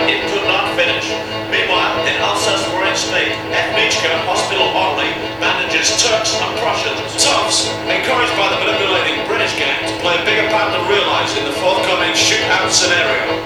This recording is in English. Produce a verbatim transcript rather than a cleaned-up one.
it could not finish. Meanwhile, in Alsace-Lorraine state, Ethnichka Hospital Orly manages Turks and Prussians. Toughs, encouraged by the manipulating British gang to play a bigger part than realised in the forthcoming shootout scenario.